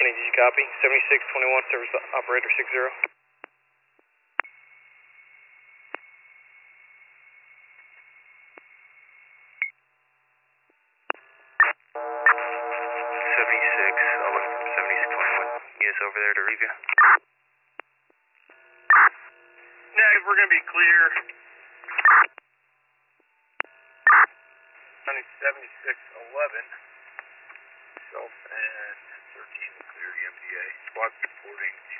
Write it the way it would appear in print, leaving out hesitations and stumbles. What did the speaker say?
did you copy? 7621, service operator 60. 7621. He is over there to review. Negative, we're going to be clear. 7611. Self and 13 is clear, the MDA. Squad supporting